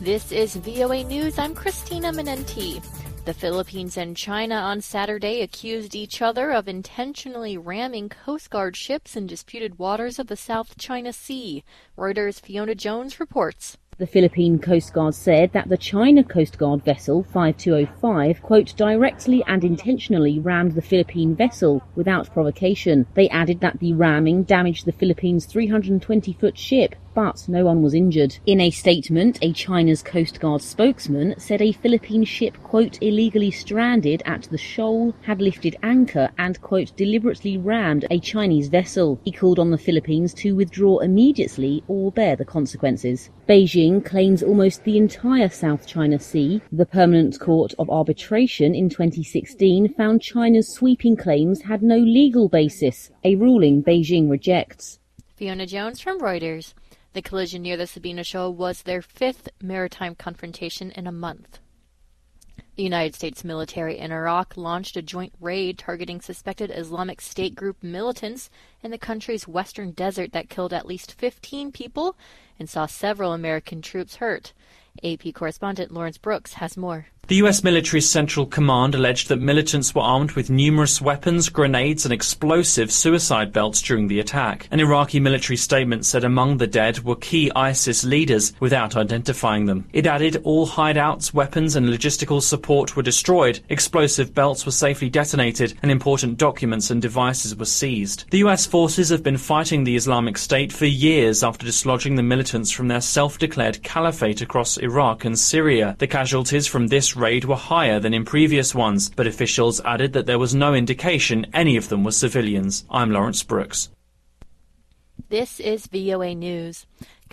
This is VOA News. I'm Christina Menenti. The Philippines and China on Saturday accused each other of intentionally ramming Coast Guard ships in disputed waters of the South China Sea. Reuters' Fiona Jones reports. The Philippine Coast Guard said that the China Coast Guard vessel 5205, quote, directly and intentionally rammed the Philippine vessel without provocation. They added that the ramming damaged the Philippines' 320-foot ship, but no one was injured. In a statement, a China's Coast Guard spokesman said a Philippine ship, quote, illegally stranded at the shoal, had lifted anchor and, quote, deliberately rammed a Chinese vessel. He called on the Philippines to withdraw immediately or bear the consequences. Beijing claims almost the entire South China Sea. The Permanent Court of Arbitration in 2016 found China's sweeping claims had no legal basis, a ruling Beijing rejects. Fiona Jones from Reuters. The collision near the Sabina Shoal was their fifth maritime confrontation in a month. The United States military in Iraq launched a joint raid targeting suspected Islamic State group militants in the country's western desert that killed at least 15 people and saw several American troops hurt. AP correspondent Lawrence Brooks has more. The US military's Central Command alleged that militants were armed with numerous weapons, grenades and explosive suicide belts during the attack. An Iraqi military statement said among the dead were key ISIS leaders without identifying them. It added all hideouts, weapons and logistical support were destroyed, explosive belts were safely detonated and important documents and devices were seized. The US forces have been fighting the Islamic State for years after dislodging the militants from their self-declared caliphate across Iraq and Syria. The casualties from this raid were higher than in previous ones, but officials added that there was no indication any of them were civilians. I'm Lawrence Brooks. This is VOA News.